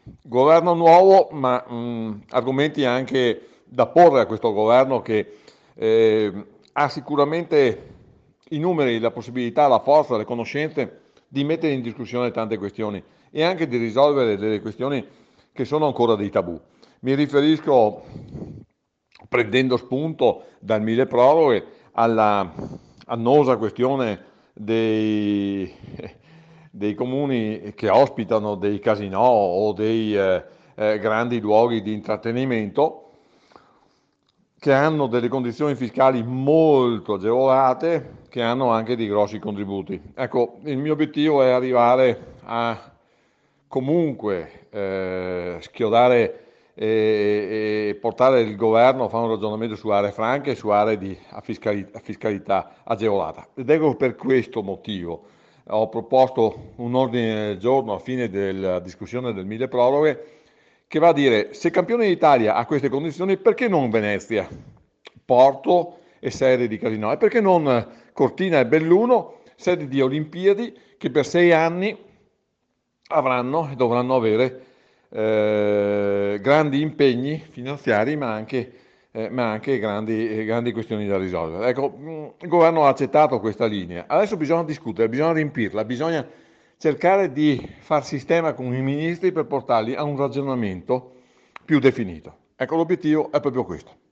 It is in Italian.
governo nuovo, ma argomenti anche da porre a questo governo che ha sicuramente i numeri, la possibilità, la forza, le conoscenze di mettere in discussione tante questioni e anche di risolvere delle questioni che sono ancora dei tabù. Mi riferisco, prendendo spunto dal mille proroghe, alla annosa questione dei comuni che ospitano dei casinò o dei grandi luoghi di intrattenimento che hanno delle condizioni fiscali molto agevolate, che hanno anche dei grossi contributi. Ecco, il mio obiettivo è arrivare a comunque schiodare e portare il governo a fare un ragionamento su aree franche e su aree a fiscalità agevolata. Ed ecco per questo motivo ho proposto un ordine del giorno a fine della discussione del mille proroghe che va a dire se campione d'Italia ha queste condizioni, perché non Venezia, Porto e sede di Casinò? E perché non Cortina e Belluno, sede di Olimpiadi, che per 6 anni avranno e dovranno avere grandi impegni finanziari, ma anche grandi questioni da risolvere. Ecco, il governo ha accettato questa linea. Adesso bisogna discutere, bisogna riempirla, bisogna cercare di far sistema con i ministri per portarli a un ragionamento più definito. Ecco, l'obiettivo è proprio questo.